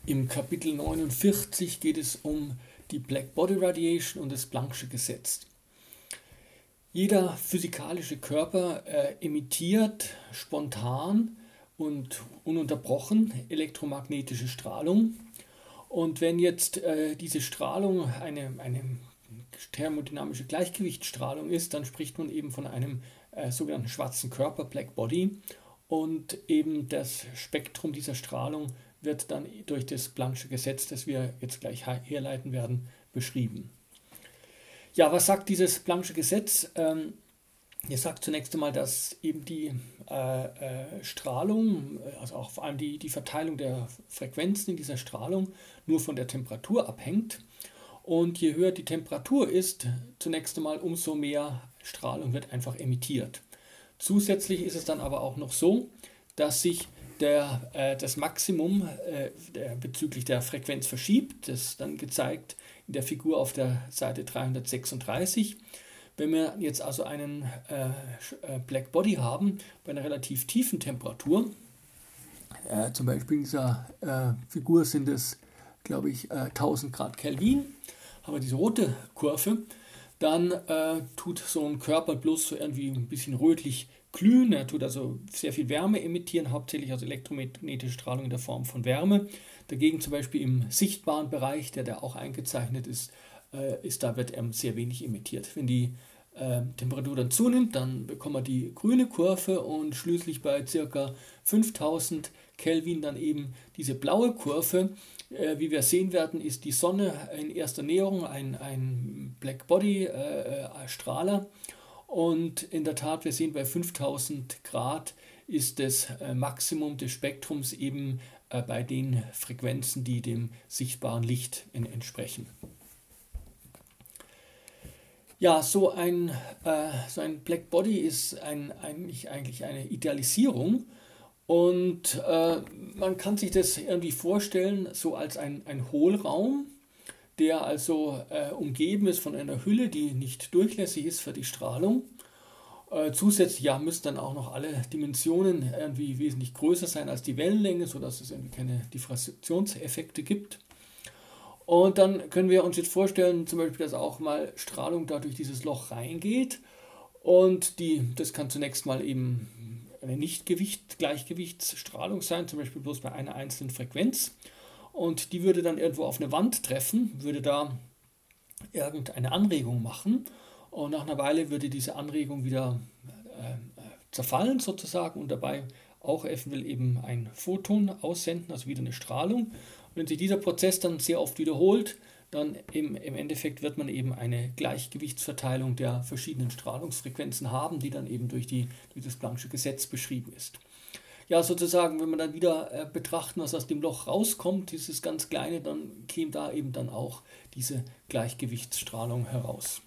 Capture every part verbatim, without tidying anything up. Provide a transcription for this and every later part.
Im Kapitel neunundvierzig geht es um die Blackbody Radiation und das Planck'sche Gesetz. Jeder physikalische Körper äh, emittiert spontan und ununterbrochen elektromagnetische Strahlung. Und wenn jetzt äh, diese Strahlung eine, eine thermodynamische Gleichgewichtsstrahlung ist, dann spricht man eben von einem äh, sogenannten schwarzen Körper, Blackbody. Und eben das Spektrum dieser Strahlung wird dann durch das Planck'sche Gesetz, das wir jetzt gleich herleiten werden, beschrieben. Ja, was sagt dieses Planck'sche Gesetz? Ähm, es sagt zunächst einmal, dass eben die äh, äh, Strahlung, also auch vor allem die, die Verteilung der Frequenzen in dieser Strahlung nur von der Temperatur abhängt. Und je höher die Temperatur ist, zunächst einmal umso mehr Strahlung wird einfach emittiert. Zusätzlich ist es dann aber auch noch so, dass sich der, äh, das Maximum äh, der, bezüglich der Frequenz verschiebt. Das ist dann gezeigt in der Figur auf der Seite dreihundertsechsunddreißig. Wenn wir jetzt also einen äh, Black Body haben bei einer relativ tiefen Temperatur, äh, zum Beispiel in dieser äh, Figur sind es, glaube ich, äh, tausend Grad Kelvin, haben wir diese rote Kurve, dann äh, tut so ein Körper bloß so irgendwie ein bisschen rötlich glühen, er tut also sehr viel Wärme emittieren, hauptsächlich also elektromagnetische Strahlung in der Form von Wärme. Dagegen zum Beispiel im sichtbaren Bereich, der da auch eingezeichnet ist, äh, ist da wird ähm, sehr wenig emittiert. Wenn die äh, Temperatur dann zunimmt, dann bekommen wir die grüne Kurve und schließlich bei ca. fünftausend Kelvin dann eben diese blaue Kurve. Äh, wie wir sehen werden, ist die Sonne in erster Näherung ein, ein Blackbody-Strahler. Äh, Und in der Tat, wir sehen bei fünftausend Grad ist das äh, Maximum des Spektrums eben äh, bei den Frequenzen, die dem sichtbaren Licht in, entsprechen. Ja, so ein, äh, so ein Blackbody ist ein, eigentlich, eigentlich eine Idealisierung. Und äh, man kann sich das irgendwie vorstellen, so als ein, ein Hohlraum, der also äh, umgeben ist von einer Hülle, die nicht durchlässig ist für die Strahlung. Äh, zusätzlich ja, müssen dann auch noch alle Dimensionen irgendwie wesentlich größer sein als die Wellenlänge, sodass es irgendwie keine Diffrationseffekte gibt. Und dann können wir uns jetzt vorstellen, zum Beispiel, dass auch mal Strahlung da durch dieses Loch reingeht. Und die, das kann zunächst mal eben eine Nicht-Gleichgewichtsstrahlung sein, zum Beispiel bloß bei einer einzelnen Frequenz. Und die würde dann irgendwo auf eine Wand treffen, würde da irgendeine Anregung machen. Und nach einer Weile würde diese Anregung wieder äh, zerfallen sozusagen und dabei auch eventuell eben ein Photon aussenden, also wieder eine Strahlung. Und wenn sich dieser Prozess dann sehr oft wiederholt, dann im, im Endeffekt wird man eben eine Gleichgewichtsverteilung der verschiedenen Strahlungsfrequenzen haben, die dann eben durch, die, durch das Planck'sche Gesetz beschrieben ist. Ja, sozusagen, wenn wir dann wieder äh, betrachten, was aus dem Loch rauskommt, dieses ganz kleine, dann käme da eben dann auch diese Gleichgewichtsstrahlung heraus.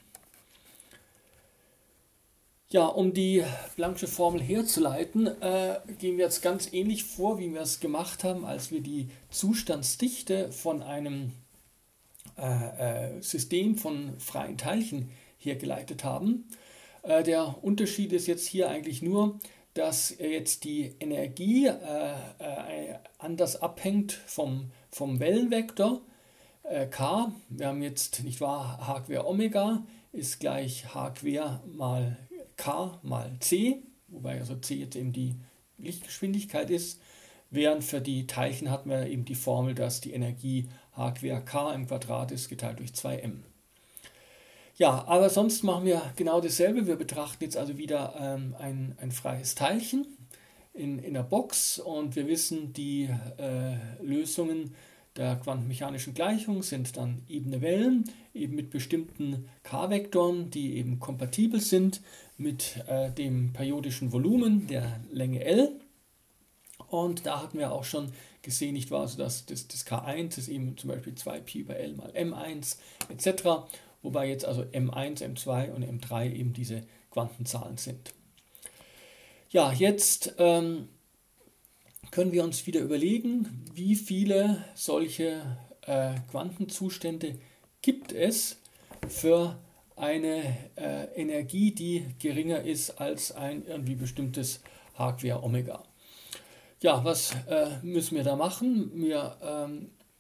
Ja, um die Planck'sche Formel herzuleiten, äh, gehen wir jetzt ganz ähnlich vor, wie wir es gemacht haben, als wir die Zustandsdichte von einem äh, äh, System von freien Teilchen hergeleitet haben. Äh, der Unterschied ist jetzt hier eigentlich nur, dass jetzt die Energie äh, äh, anders abhängt vom, vom Wellenvektor äh, K. Wir haben jetzt, nicht wahr, H quer Omega ist gleich H quer mal K mal C, wobei also C jetzt eben die Lichtgeschwindigkeit ist, während für die Teilchen hatten wir eben die Formel, dass die Energie H quer K im Quadrat ist, geteilt durch zwei m. Ja, aber sonst machen wir genau dasselbe. Wir betrachten jetzt also wieder ähm, ein, ein freies Teilchen in, in der Box und wir wissen, die äh, Lösungen der quantenmechanischen Gleichung sind dann ebene Wellen, eben mit bestimmten K-Vektoren, die eben kompatibel sind mit äh, dem periodischen Volumen der Länge L. Und da hatten wir auch schon gesehen, nicht wahr, also dass das, das K eins ist eben zum Beispiel zwei Pi über L mal M eins et cetera. Wobei jetzt also M eins, M zwei und M drei eben diese Quantenzahlen sind. Ja, jetzt ähm, können wir uns wieder überlegen, wie viele solche äh, Quantenzustände gibt es für eine äh, Energie, die geringer ist als ein irgendwie bestimmtes H quer Omega. Ja, was äh, müssen wir da machen? Wir ähm,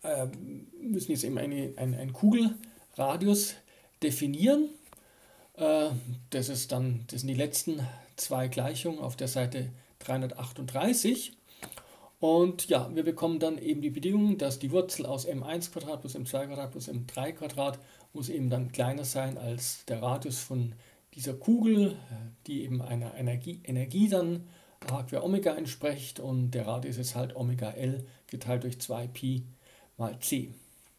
äh, müssen jetzt eben eine, ein, einen Kugelradius definieren. Äh, das ist dann, das sind die letzten zwei Gleichungen auf der Seite dreihundertachtunddreißig. Und ja, wir bekommen dann eben die Bedingung, dass die Wurzel aus m eins Quadrat plus m zwei Quadrat plus m drei Quadrat muss eben dann kleiner sein als der Radius von dieser Kugel, die eben einer Energie, Energie dann h quer Omega entspricht, und der Radius ist halt Omega L geteilt durch zwei Pi mal c.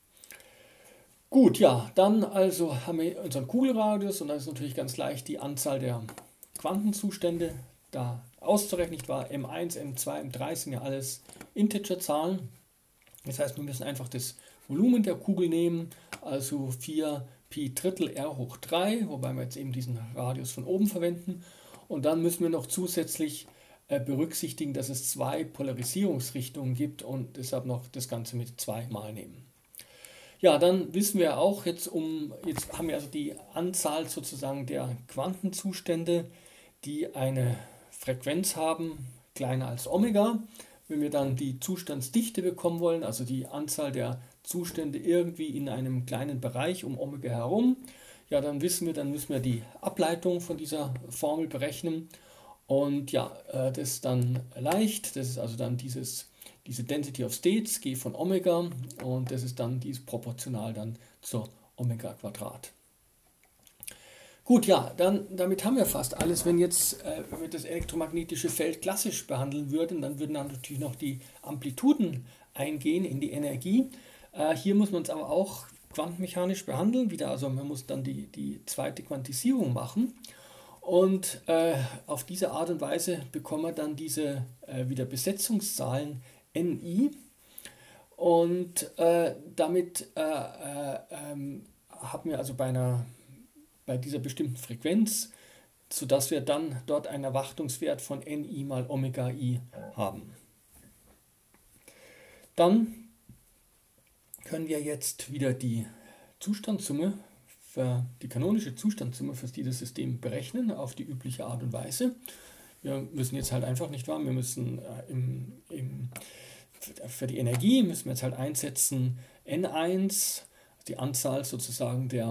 Gut, ja, dann also haben wir unseren Kugelradius, und da ist natürlich ganz leicht die Anzahl der Quantenzustände da auszurechnen, nicht wahr? m eins, m zwei, m drei sind ja alles Integerzahlen. Das heißt, wir müssen einfach das Volumen der Kugel nehmen, also vier Pi Drittel r hoch drei, wobei wir jetzt eben diesen Radius von oben verwenden. Und dann müssen wir noch zusätzlich äh, berücksichtigen, dass es zwei Polarisierungsrichtungen gibt und deshalb noch das Ganze mit zwei mal nehmen. Ja, dann wissen wir auch jetzt um, jetzt haben wir also die Anzahl sozusagen der Quantenzustände, die eine Frequenz haben, kleiner als Omega. Wenn wir dann die Zustandsdichte bekommen wollen, also die Anzahl der Zustände irgendwie in einem kleinen Bereich um Omega herum, ja, dann wissen wir, dann müssen wir die Ableitung von dieser Formel berechnen. Und ja, das ist dann leicht. Das ist also dann dieses, diese Density of States, G von Omega, und das ist dann dies proportional dann zur Omega Quadrat. Gut, ja, dann, damit haben wir fast alles. Wenn, jetzt, äh, wenn wir das elektromagnetische Feld klassisch behandeln würden, dann würden dann natürlich noch die Amplituden eingehen in die Energie. Äh, hier muss man es aber auch quantenmechanisch behandeln. Wieder, also man muss dann die, die zweite Quantisierung machen. Und äh, auf diese Art und Weise bekommen wir dann diese äh, wieder Besetzungszahlen Ni. Und äh, damit äh, äh, ähm, haben wir also bei einer bei dieser bestimmten Frequenz, sodass wir dann dort einen Erwartungswert von Ni mal Omega I haben. Dann können wir jetzt wieder die Zustandssumme, für die kanonische Zustandssumme für dieses System berechnen, auf die übliche Art und Weise. Wir müssen jetzt halt einfach, nicht wahr, wir müssen äh, im, im, für die Energie müssen wir jetzt halt einsetzen N eins, die Anzahl sozusagen der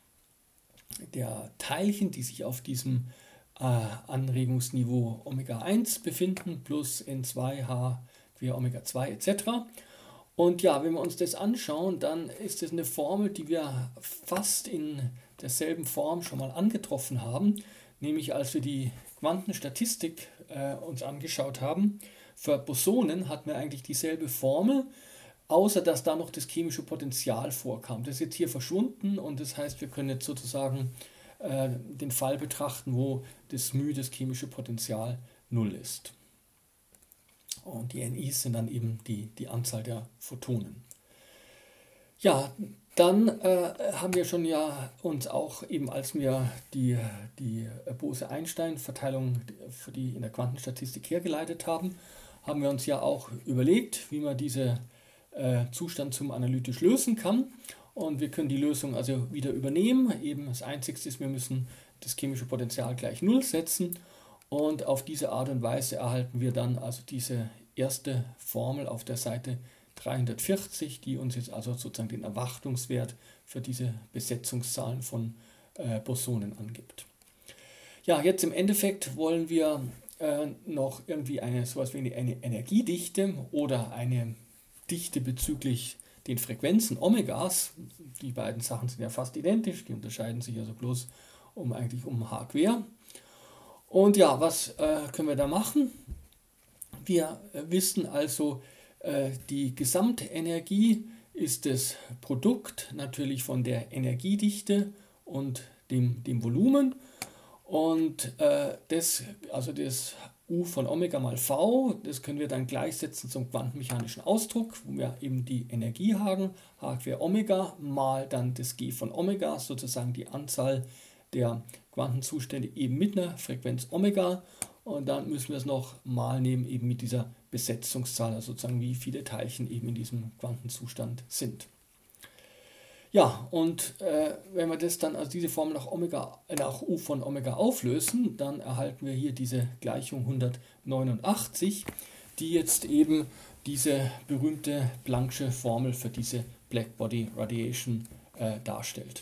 der Teilchen, die sich auf diesem äh, Anregungsniveau Omega eins befinden, plus N zwei, H, quer Omega zwei et cetera. Und ja, wenn wir uns das anschauen, dann ist das eine Formel, die wir fast in derselben Form schon mal angetroffen haben, nämlich als wir die Quantenstatistik äh, uns angeschaut haben. Für Bosonen hatten wir eigentlich dieselbe Formel, außer dass da noch das chemische Potenzial vorkam. Das ist jetzt hier verschwunden, und das heißt, wir können jetzt sozusagen äh, den Fall betrachten, wo das μ, das chemische Potenzial, null ist. Und die Ni's sind dann eben die, die Anzahl der Photonen. Ja, dann äh, haben wir schon ja uns auch eben, als wir die, die Bose-Einstein-Verteilung für die in der Quantenstatistik hergeleitet haben, haben wir uns ja auch überlegt, wie man diese Zustand zum analytisch lösen kann, und wir können die Lösung also wieder übernehmen. Eben das Einzige ist, wir müssen das chemische Potenzial gleich null setzen, und auf diese Art und Weise erhalten wir dann also diese erste Formel auf der Seite dreihundertvierzig, die uns jetzt also sozusagen den Erwartungswert für diese Besetzungszahlen von äh, Bosonen angibt. Ja, jetzt im Endeffekt wollen wir äh, noch irgendwie eine sowas wie eine, eine Energiedichte oder eine Dichte bezüglich den Frequenzen Omegas. Die beiden Sachen sind ja fast identisch, die unterscheiden sich also bloß um eigentlich um H quer. Und ja, was äh, können wir da machen? Wir äh, wissen also, äh, die Gesamtenergie ist das Produkt natürlich von der Energiedichte und dem, dem Volumen. Und äh, das, also das U von Omega mal V, das können wir dann gleichsetzen zum quantenmechanischen Ausdruck, wo wir eben die Energie haben, H quer Omega mal dann das G von Omega, sozusagen die Anzahl der Quantenzustände eben mit einer Frequenz Omega, und dann müssen wir es noch mal nehmen eben mit dieser Besetzungszahl, also sozusagen wie viele Teilchen eben in diesem Quantenzustand sind. Ja, und äh, wenn wir das dann, also diese Formel nach, Omega, nach U von Omega auflösen, dann erhalten wir hier diese Gleichung hundertneunundachtzig, die jetzt eben diese berühmte Planck'sche Formel für diese Blackbody Radiation äh, darstellt.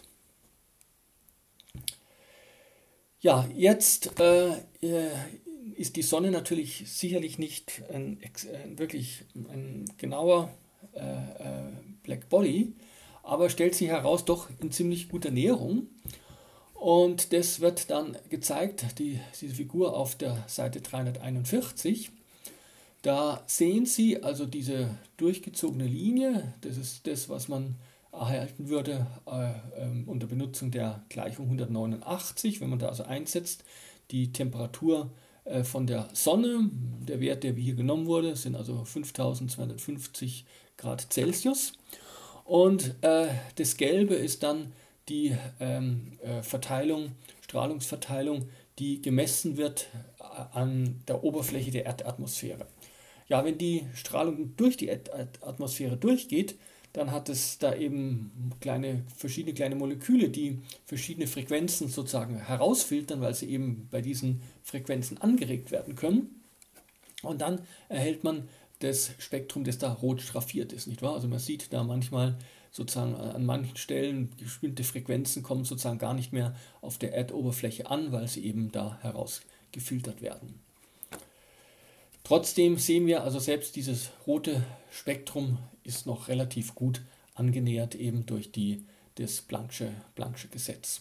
Ja, jetzt äh, ist die Sonne natürlich sicherlich nicht ein, ein, wirklich ein genauer äh, Blackbody, aber stellt sich heraus doch in ziemlich guter Näherung. Und das wird dann gezeigt, die, diese Figur auf der Seite dreihunderteinundvierzig. Da sehen Sie also diese durchgezogene Linie, das ist das, was man erhalten würde äh, äh, unter Benutzung der Gleichung hundertneunundachtzig, wenn man da also einsetzt, die Temperatur äh, von der Sonne, der Wert, der hier genommen wurde, sind also fünftausendzweihundertfünfzig Grad Celsius. Und äh, das Gelbe ist dann die ähm, äh, Verteilung, Strahlungsverteilung, die gemessen wird an der Oberfläche der Erdatmosphäre. Ja, wenn die Strahlung durch die Erdatmosphäre durchgeht, dann hat es da eben kleine, verschiedene kleine Moleküle, die verschiedene Frequenzen sozusagen herausfiltern, weil sie eben bei diesen Frequenzen angeregt werden können. Und dann erhält man das Spektrum, das da rot schraffiert ist, nicht wahr? Also man sieht da manchmal sozusagen an manchen Stellen, bestimmte Frequenzen kommen sozusagen gar nicht mehr auf der Erdoberfläche an, weil sie eben da herausgefiltert werden. Trotzdem sehen wir, also selbst dieses rote Spektrum ist noch relativ gut angenähert eben durch die, das Planck'sche, Planck'sche Gesetz.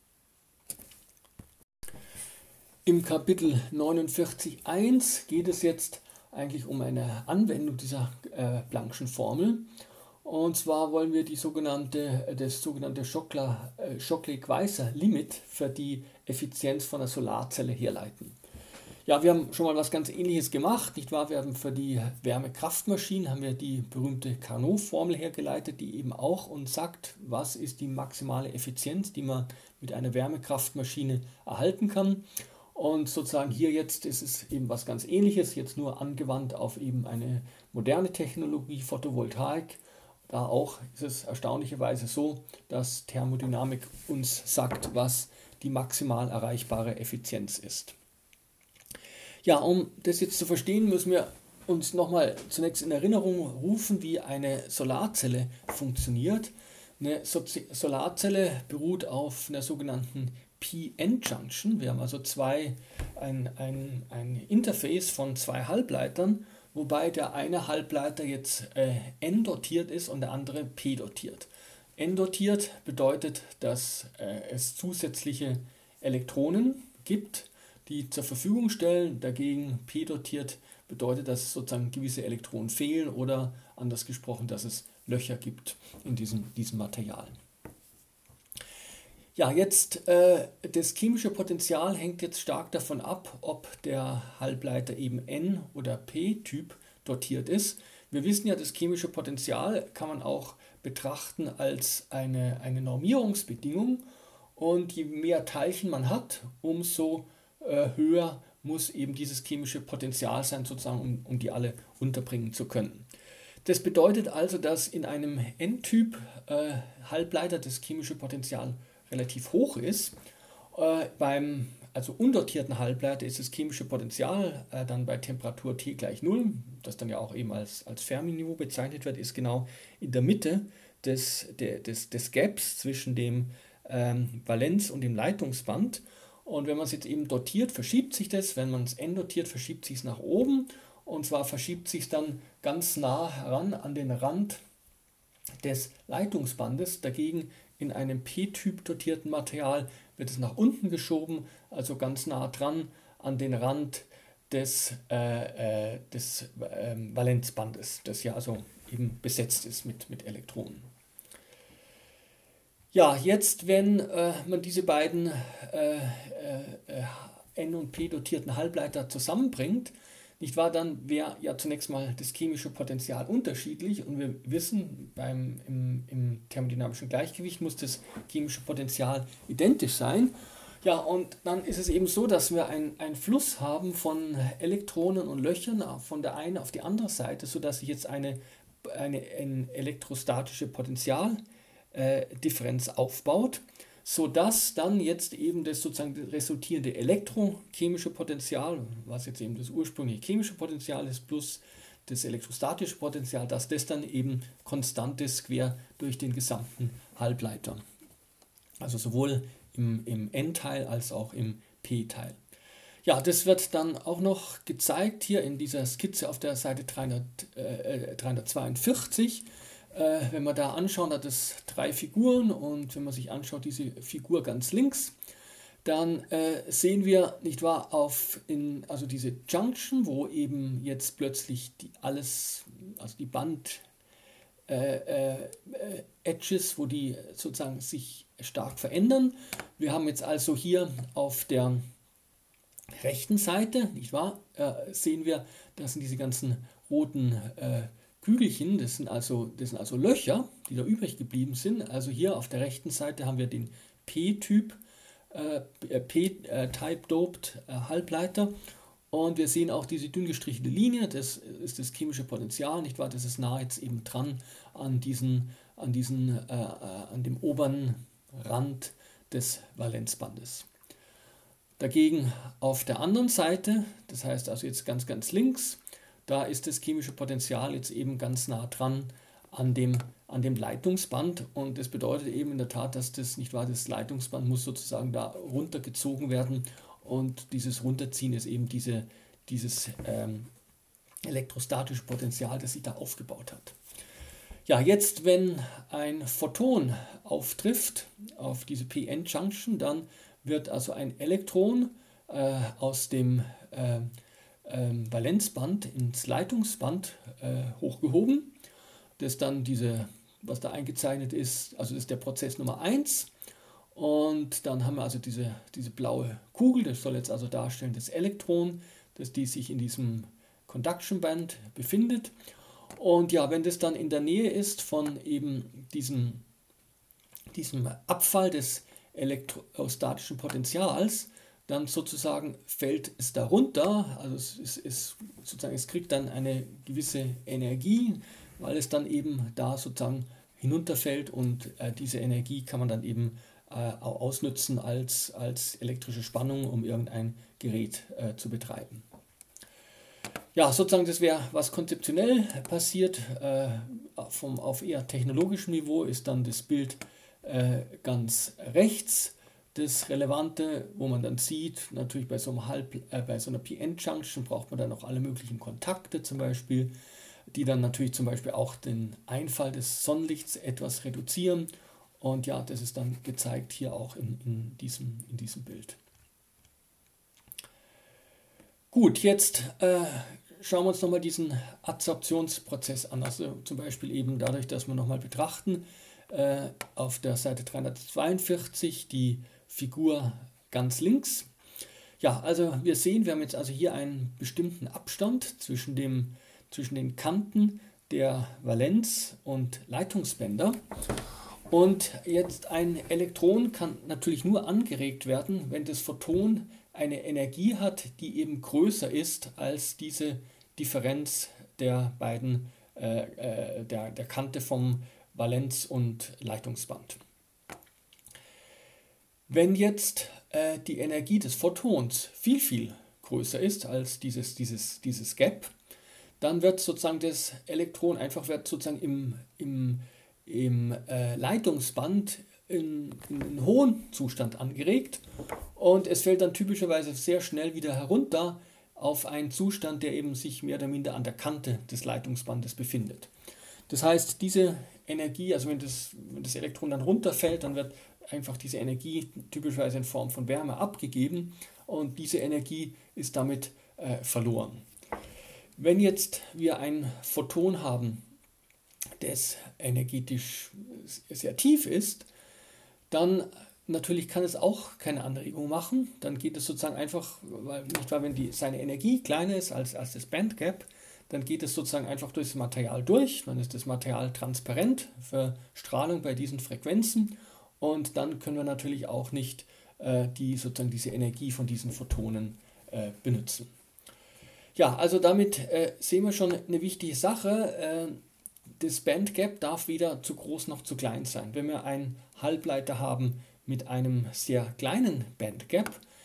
Im Kapitel neunundvierzig Punkt eins geht es jetzt eigentlich um eine Anwendung dieser äh, Planck'schen Formel. Und zwar wollen wir die sogenannte, das sogenannte Shockley-Queisser-Limit für die Effizienz von einer Solarzelle herleiten. Ja, wir haben schon mal was ganz Ähnliches gemacht, nicht wahr? Wir haben für die Wärmekraftmaschinen haben wir die berühmte Carnot-Formel hergeleitet, die eben auch uns sagt, was ist die maximale Effizienz, die man mit einer Wärmekraftmaschine erhalten kann. Und sozusagen hier jetzt ist es eben was ganz Ähnliches, jetzt nur angewandt auf eben eine moderne Technologie, Photovoltaik. Da auch ist es erstaunlicherweise so, dass Thermodynamik uns sagt, was die maximal erreichbare Effizienz ist. Ja, um das jetzt zu verstehen, müssen wir uns nochmal zunächst in Erinnerung rufen, wie eine Solarzelle funktioniert. Eine Solarzelle beruht auf einer sogenannten P N-Junction. Wir haben also zwei, ein, ein, ein Interface von zwei Halbleitern, wobei der eine Halbleiter jetzt äh, N-dotiert ist und der andere P-dotiert. N-dotiert bedeutet, dass äh, es zusätzliche Elektronen gibt, die zur Verfügung stellen. Dagegen P-dotiert bedeutet, dass sozusagen gewisse Elektronen fehlen oder anders gesprochen, dass es Löcher gibt in diesem, diesem Material. Ja, jetzt äh, das chemische Potenzial hängt jetzt stark davon ab, ob der Halbleiter eben N- oder P-Typ dotiert ist. Wir wissen ja, das chemische Potenzial kann man auch betrachten als eine, eine Normierungsbedingung. Und je mehr Teilchen man hat, umso äh, höher muss eben dieses chemische Potenzial sein, sozusagen, um, um die alle unterbringen zu können. Das bedeutet also, dass in einem N-Typ äh, Halbleiter das chemische Potenzial relativ hoch ist. Äh, beim also undotierten Halbleiter ist das chemische Potenzial äh, dann bei Temperatur T gleich null, das dann ja auch eben als, als Fermi-Niveau bezeichnet wird, ist genau in der Mitte des, der, des, des Gaps zwischen dem ähm, Valenz- und dem Leitungsband. Und wenn man es jetzt eben dotiert, verschiebt sich das. Wenn man es N-dotiert, verschiebt sich es nach oben. Und zwar verschiebt sich es dann ganz nah heran an den Rand des Leitungsbandes. Dagegen in einem P-Typ dotierten Material wird es nach unten geschoben, also ganz nah dran an den Rand des, äh, äh, des äh, Valenzbandes, das ja also eben besetzt ist mit, mit Elektronen. Ja, jetzt, wenn äh, man diese beiden äh, äh, N- und P-dotierten Halbleiter zusammenbringt, nicht wahr, dann wäre ja zunächst mal das chemische Potenzial unterschiedlich und wir wissen, beim, im, im thermodynamischen Gleichgewicht muss das chemische Potenzial identisch sein. Ja, und dann ist es eben so, dass wir einen Fluss haben von Elektronen und Löchern von der einen auf die andere Seite, sodass sich jetzt eine, eine, eine elektrostatische Potentialdifferenz äh, aufbaut, sodass dann jetzt eben das sozusagen resultierende elektrochemische Potenzial, was jetzt eben das ursprüngliche chemische Potenzial ist, plus das elektrostatische Potential, dass das dann eben konstant ist quer durch den gesamten Halbleiter. Also sowohl im, im N-Teil als auch im P-Teil. Ja, das wird dann auch noch gezeigt hier in dieser Skizze auf der Seite dreihundert, äh, dreihundertzweiundvierzig. Äh, wenn wir da anschauen, hat es drei Figuren und wenn man sich anschaut, diese Figur ganz links, dann äh, sehen wir, nicht wahr, auf in, also diese Junction, wo eben jetzt plötzlich die alles, also die Band äh, äh, Edges, wo die sozusagen sich stark verändern. Wir haben jetzt also hier auf der rechten Seite, nicht wahr, äh, sehen wir, das sind diese ganzen roten äh, Kügelchen, das sind, also, das sind also Löcher, die da übrig geblieben sind. Also hier auf der rechten Seite haben wir den P-Typ, äh, P-Type-Doped äh, Halbleiter und wir sehen auch diese dünn gestrichelte Linie, das ist das chemische Potenzial, nicht wahr, das ist nah jetzt eben dran an, diesen, an, diesen, äh, an dem oberen Rand des Valenzbandes. Dagegen auf der anderen Seite, das heißt also jetzt ganz, ganz links, da ist das chemische Potenzial jetzt eben ganz nah dran an dem, an dem Leitungsband und das bedeutet eben in der Tat, dass das, nicht wahr, das Leitungsband muss sozusagen da runtergezogen werden und dieses Runterziehen ist eben diese, dieses ähm, elektrostatische Potenzial, das sich da aufgebaut hat. Ja, jetzt wenn ein Photon auftrifft auf diese P N-Junction, dann wird also ein Elektron äh, aus dem äh, äh, Valenzband ins Leitungsband äh, hochgehoben. Das ist dann diese, was da eingezeichnet ist, also das ist der Prozess Nummer eins. Und dann haben wir also diese, diese blaue Kugel, das soll jetzt also darstellen das Elektron, das die sich in diesem Conduction Band befindet. Und ja, wenn das dann in der Nähe ist von eben diesem, diesem Abfall des elektrostatischen Potentials, dann sozusagen fällt es darunter, also es, ist, es, sozusagen, es kriegt dann eine gewisse Energie, weil es dann eben da sozusagen hinunterfällt und äh, diese Energie kann man dann eben äh, auch ausnutzen als, als elektrische Spannung, um irgendein Gerät äh, zu betreiben. Ja, sozusagen das wäre, was konzeptionell passiert, äh, vom, auf eher technologischem Niveau ist dann das Bild äh, ganz rechts. Das Relevante, wo man dann sieht, natürlich bei so, einem Halb, äh, bei so einer P N-Junction braucht man dann auch alle möglichen Kontakte zum Beispiel, die dann natürlich zum Beispiel auch den Einfall des Sonnenlichts etwas reduzieren. Und ja, das ist dann gezeigt hier auch in, in, diesem, in diesem Bild. Gut, jetzt äh, schauen wir uns nochmal diesen Adsorptionsprozess an. Also zum Beispiel eben dadurch, dass wir nochmal betrachten, äh, auf der Seite dreihundertzweiundvierzig die Figur ganz links. Ja, also wir sehen, wir haben jetzt also hier einen bestimmten Abstand zwischen, dem, zwischen den Kanten der Valenz- und Leitungsbänder. Und jetzt ein Elektron kann natürlich nur angeregt werden, wenn das Photon eine Energie hat, die eben größer ist als diese Differenz der beiden, äh, äh, der, der Kante vom Valenz- und Leitungsband. Wenn jetzt äh, die Energie des Photons viel, viel größer ist als dieses, dieses, dieses Gap, dann wird sozusagen das Elektron einfach wird sozusagen im, im, im äh, Leitungsband in, in einen hohen Zustand angeregt und es fällt dann typischerweise sehr schnell wieder herunter auf einen Zustand, der eben sich mehr oder minder an der Kante des Leitungsbandes befindet. Das heißt, diese Energie, also wenn das, wenn das Elektron dann runterfällt, dann wird einfach diese Energie typischerweise in Form von Wärme abgegeben und diese Energie ist damit äh, verloren. Wenn jetzt wir ein Photon haben, das energetisch sehr tief ist, dann natürlich kann es auch keine Anregung machen. Dann geht es sozusagen einfach, weil nicht wahr, wenn die, seine Energie kleiner ist als, als das Bandgap, dann geht es sozusagen einfach durch das Material durch. Dann ist das Material transparent für Strahlung bei diesen Frequenzen und dann können wir natürlich auch nicht äh, die, sozusagen diese Energie von diesen Photonen äh, benutzen. Ja, also damit äh, sehen wir schon eine wichtige Sache. Äh, das Bandgap darf weder zu groß noch zu klein sein. Wenn wir einen Halbleiter haben mit einem sehr kleinen Bandgap,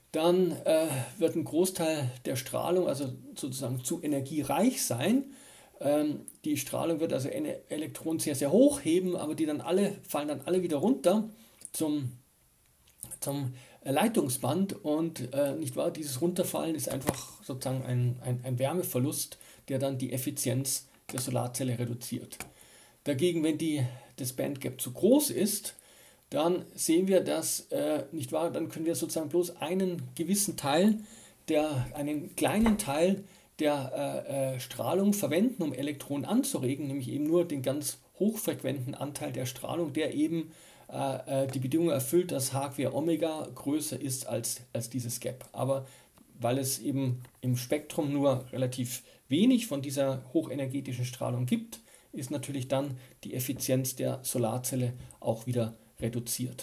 dann äh, wird ein Großteil der Strahlung also sozusagen zu energiereich sein. Ähm, die Strahlung wird also Elektronen sehr, sehr hoch heben, aber die dann alle, fallen dann alle wieder runter zum, zum Leitungsband und äh, nicht wahr, dieses Runterfallen ist einfach sozusagen ein, ein, ein Wärmeverlust, der dann die Effizienz der Solarzelle reduziert. Dagegen, wenn die, das Bandgap zu groß ist, dann sehen wir, dass, äh, nicht wahr, dann können wir sozusagen bloß einen gewissen Teil, der, einen kleinen Teil der äh, äh, Strahlung verwenden, um Elektronen anzuregen, nämlich eben nur den ganz hochfrequenten Anteil der Strahlung, der eben äh, äh, die Bedingung erfüllt, dass H quer Omega größer ist als, als dieses Gap. Aber weil es eben im Spektrum nur relativ wenig von dieser hochenergetischen Strahlung gibt, ist natürlich dann die Effizienz der Solarzelle auch wieder reduziert.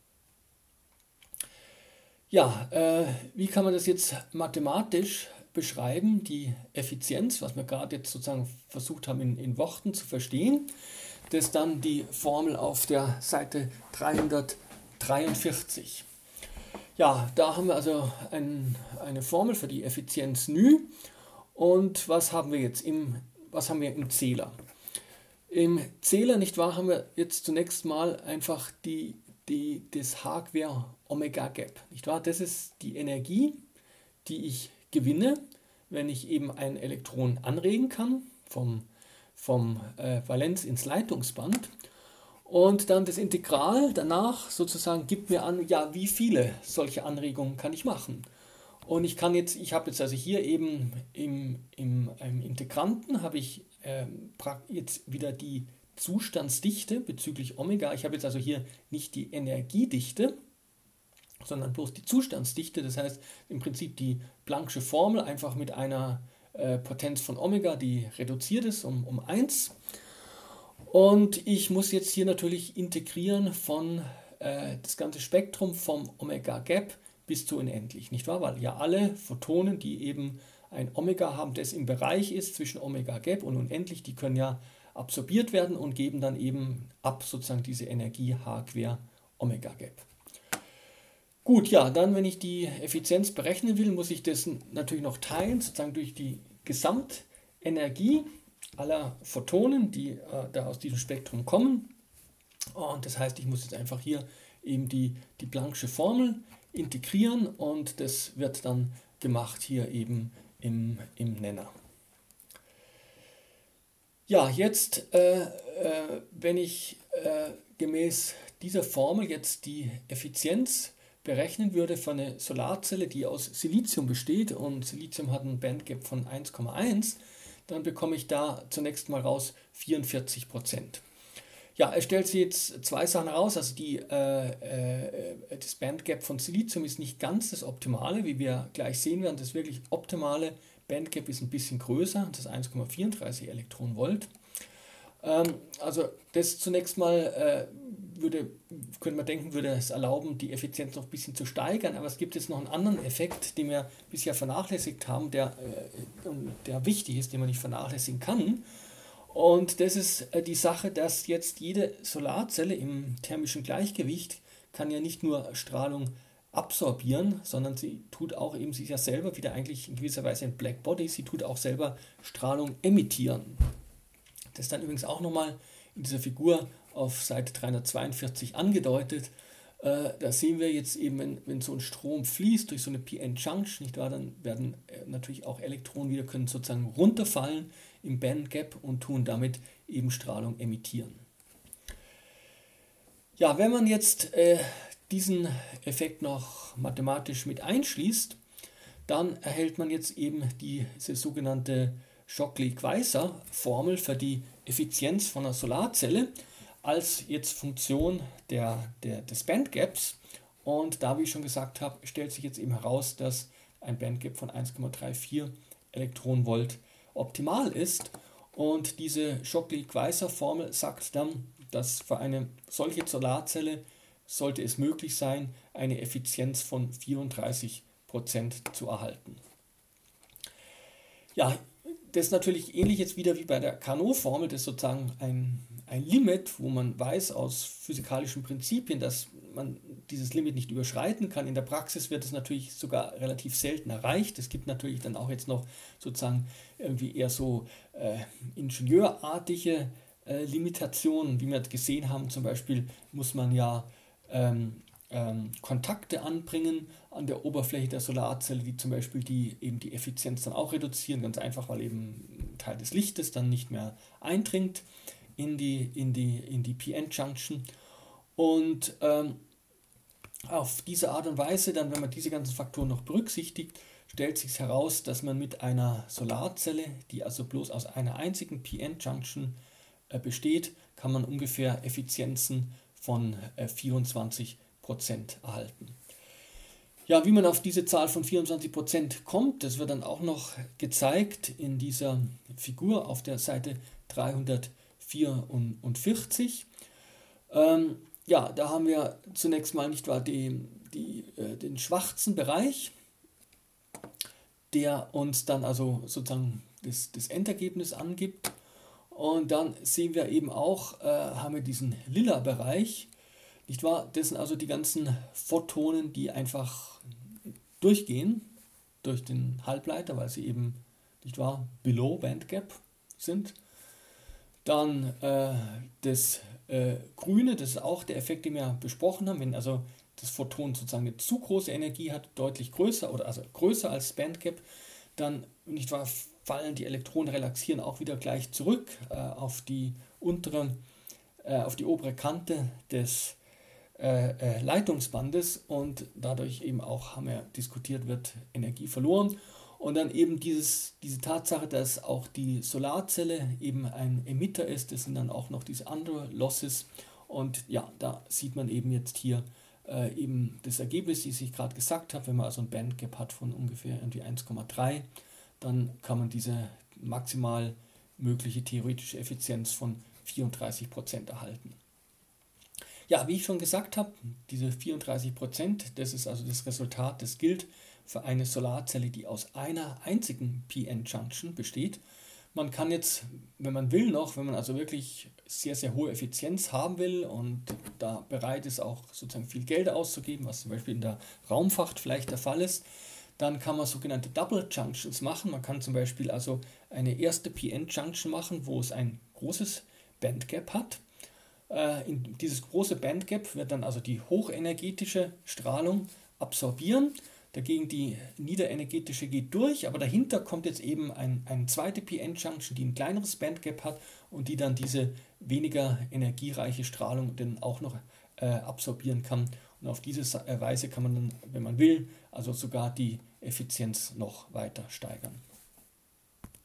Ja, äh, wie kann man das jetzt mathematisch beschreiben, die Effizienz, was wir gerade jetzt sozusagen versucht haben in, in Worten zu verstehen? Das ist dann die Formel auf der Seite dreihundertdreiundvierzig. Ja, da haben wir also ein, eine Formel für die Effizienz νη. Und was haben wir jetzt im, was haben wir im Zähler? Im Zähler, nicht wahr, haben wir jetzt zunächst mal einfach die, die, das H quer Omega Gap. Nicht wahr? Das ist die Energie, die ich gewinne, wenn ich eben ein Elektron anregen kann, vom, vom äh, Valenz ins Leitungsband. Und dann das Integral danach sozusagen gibt mir an, ja, wie viele solche Anregungen kann ich machen. Und ich kann jetzt, ich habe jetzt also hier eben im, im, im Integranten habe ich ähm, jetzt wieder die Zustandsdichte bezüglich Omega. Ich habe jetzt also hier nicht die Energiedichte, sondern bloß die Zustandsdichte. Das heißt im Prinzip die Planck'sche Formel einfach mit einer äh, Potenz von Omega, die reduziert ist um, um eins. Und ich muss jetzt hier natürlich integrieren von äh, das ganze Spektrum vom Omega Gap bis zu unendlich, nicht wahr? Weil ja alle Photonen, die eben ein Omega haben, das im Bereich ist zwischen Omega Gap und unendlich, die können ja absorbiert werden und geben dann eben ab sozusagen diese Energie H quer Omega Gap. Gut, ja, dann wenn ich die Effizienz berechnen will, muss ich das natürlich noch teilen, sozusagen durch die Gesamtenergie aller Photonen, die äh, da aus diesem Spektrum kommen. Und das heißt, ich muss jetzt einfach hier eben die, die Planck'sche Formel integrieren und das wird dann gemacht hier eben im, im Nenner. Ja, jetzt, äh, äh, wenn ich äh, gemäß dieser Formel jetzt die Effizienz berechnen würde für eine Solarzelle, die aus Silizium besteht und Silizium hat ein Bandgap von eins Komma eins, dann bekomme ich da zunächst mal raus vierundvierzig Prozent. Ja, es stellt sich jetzt zwei Sachen heraus. Also die, äh, äh, das Bandgap von Silizium ist nicht ganz das Optimale, wie wir gleich sehen werden. Das wirklich optimale Bandgap ist ein bisschen größer, das eins Komma vierunddreißig Elektronenvolt. Ähm, also das zunächst mal äh, würde, könnte man denken, würde es erlauben, die Effizienz noch ein bisschen zu steigern. Aber es gibt jetzt noch einen anderen Effekt, den wir bisher vernachlässigt haben, der, äh, der wichtig ist, den man nicht vernachlässigen kann. Und das ist die Sache, dass jetzt jede Solarzelle im thermischen Gleichgewicht kann ja nicht nur Strahlung absorbieren, sondern sie tut auch eben, sie ist ja selber wieder eigentlich in gewisser Weise ein Black Body, sie tut auch selber Strahlung emittieren. Das ist dann übrigens auch nochmal in dieser Figur auf Seite dreihundertzweiundvierzig angedeutet. Äh, da sehen wir jetzt eben, wenn, wenn so ein Strom fließt durch so eine P N-Junction, nicht wahr, dann werden äh, natürlich auch Elektronen wieder können sozusagen runterfallen im Bandgap und tun damit eben Strahlung emittieren. Ja, wenn man jetzt äh, diesen Effekt noch mathematisch mit einschließt, dann erhält man jetzt eben diese sogenannte Shockley-Queisser-Formel für die Effizienz von einer Solarzelle als jetzt Funktion der, der, des Bandgaps. Und da, wie ich schon gesagt habe, stellt sich jetzt eben heraus, dass ein Bandgap von eins Komma vierunddreißig Elektronenvolt optimal ist. Und diese Shockley-Queisser-Formel sagt dann, dass für eine solche Solarzelle sollte es möglich sein, eine Effizienz von vierunddreißig Prozent zu erhalten. Ja, das ist natürlich ähnlich jetzt wieder wie bei der Carnot-Formel, das ist sozusagen ein, ein Limit, wo man weiß aus physikalischen Prinzipien, dass man dieses Limit nicht überschreiten kann. In der Praxis wird es natürlich sogar relativ selten erreicht. Es gibt natürlich dann auch jetzt noch sozusagen irgendwie eher so äh, ingenieurartige äh, Limitationen, wie wir gesehen haben. Zum Beispiel muss man ja ähm, ähm, Kontakte anbringen an der Oberfläche der Solarzelle, die zum Beispiel die eben die Effizienz dann auch reduzieren, ganz einfach, weil eben ein Teil des Lichtes dann nicht mehr eindringt in die, in die, in die P N-Junction. Und ähm, auf diese Art und Weise, dann, wenn man diese ganzen Faktoren noch berücksichtigt, stellt sich heraus, dass man mit einer Solarzelle, die also bloß aus einer einzigen P N-Junction äh, besteht, kann man ungefähr Effizienzen von äh, vierundzwanzig Prozent erhalten. Ja, wie man auf diese Zahl von vierundzwanzig Prozent kommt, das wird dann auch noch gezeigt in dieser Figur auf der Seite dreihundertvierundvierzig. Ähm, ja, da haben wir zunächst mal nicht wahr die, die, äh, den schwarzen Bereich, der uns dann also sozusagen das, das Endergebnis angibt. Und dann sehen wir eben auch, äh, haben wir diesen lila Bereich, nicht wahr? Das sind also die ganzen Photonen, die einfach durchgehen durch den Halbleiter, weil sie eben, nicht wahr, below Bandgap sind. Dann äh, das äh, Grüne, das ist auch der Effekt, den wir besprochen haben, wenn also das Photon sozusagen eine zu große Energie hat, deutlich größer oder also größer als Bandgap, dann, nicht wahr, fallen die Elektronen, relaxieren auch wieder gleich zurück äh, auf die untere, äh, auf die obere Kante des äh, äh, Leitungsbandes und dadurch eben auch, haben wir diskutiert, wird Energie verloren. Und dann eben dieses, diese Tatsache, dass auch die Solarzelle eben ein Emitter ist, das sind dann auch noch diese andere Losses. Und ja, da sieht man eben jetzt hier äh, eben das Ergebnis, wie ich gerade gesagt habe, wenn man also ein Bandgap hat von ungefähr irgendwie eins Komma drei, dann kann man diese maximal mögliche theoretische Effizienz von vierunddreißig Prozent erhalten. Ja, wie ich schon gesagt habe, diese vierunddreißig Prozent, das ist also das Resultat, das gilt für eine Solarzelle, die aus einer einzigen P N-Junction besteht. Man kann jetzt, wenn man will noch, wenn man also wirklich sehr, sehr hohe Effizienz haben will und da bereit ist, auch sozusagen viel Geld auszugeben, was zum Beispiel in der Raumfahrt vielleicht der Fall ist, dann kann man sogenannte Double Junctions machen. Man kann zum Beispiel also eine erste P N-Junction machen, wo es ein großes Bandgap hat. In dieses große Bandgap wird dann also die hochenergetische Strahlung absorbieren. Dagegen die niederenergetische geht durch, aber dahinter kommt jetzt eben ein, eine zweite P N-Junction, die ein kleineres Bandgap hat und die dann diese weniger energiereiche Strahlung dann auch noch äh, absorbieren kann. Und auf diese Weise kann man dann, wenn man will, also sogar die Effizienz noch weiter steigern.